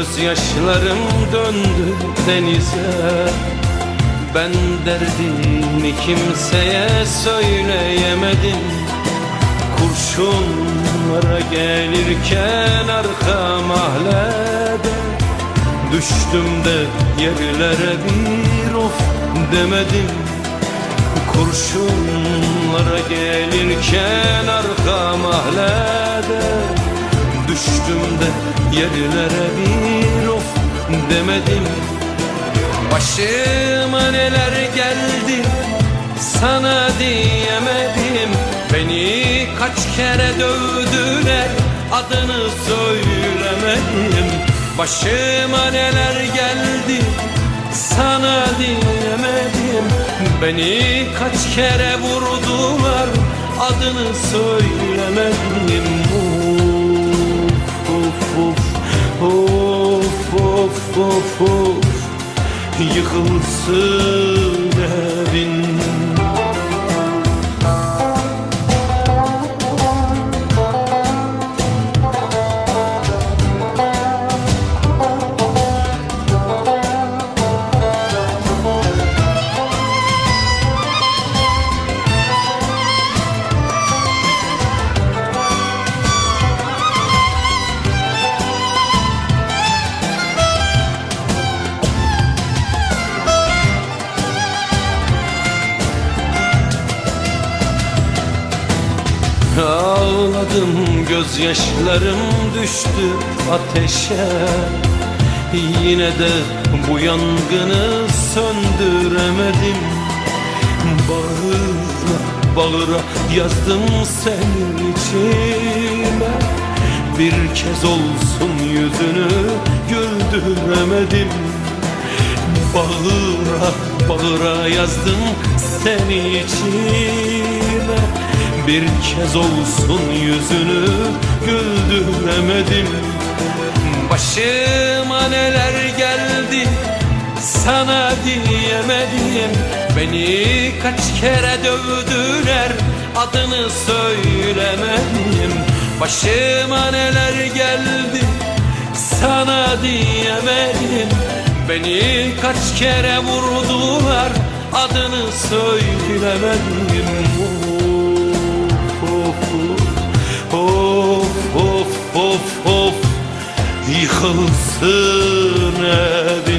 Gözyaşlarım döndü denize. Ben derdimi kimseye söyleyemedim. Kurşunlara gelirken arka mahallede düştüm de yerlere bir of demedim. Kurşunlara gelirken arka mahallede düştüm de yerlere bir of demedim. Başıma neler geldi sana diyemedim. Beni kaç kere dövdüler, adını söylemedim. Başıma neler geldi sana diyemedim. Beni kaç kere vurdular, adını söylemedim. Of of of of of of, yıkılsın evin. Ağladım, gözyaşlarım düştü ateşe. Yine de bu yangını söndüremedim. Bağıra bağıra yazdım senin içime. Bir kez olsun yüzünü güldüremedim. Bağıra bağıra yazdım senin içime. Bir kez olsun yüzünü güldüremedim. Başıma neler geldi sana diyemedim. Beni kaç kere dövdüler, adını söylemedim. Başıma neler geldi sana diyemedim. Beni kaç kere vurdular, adını söylemedim. Of of of of, yıkılsın evim.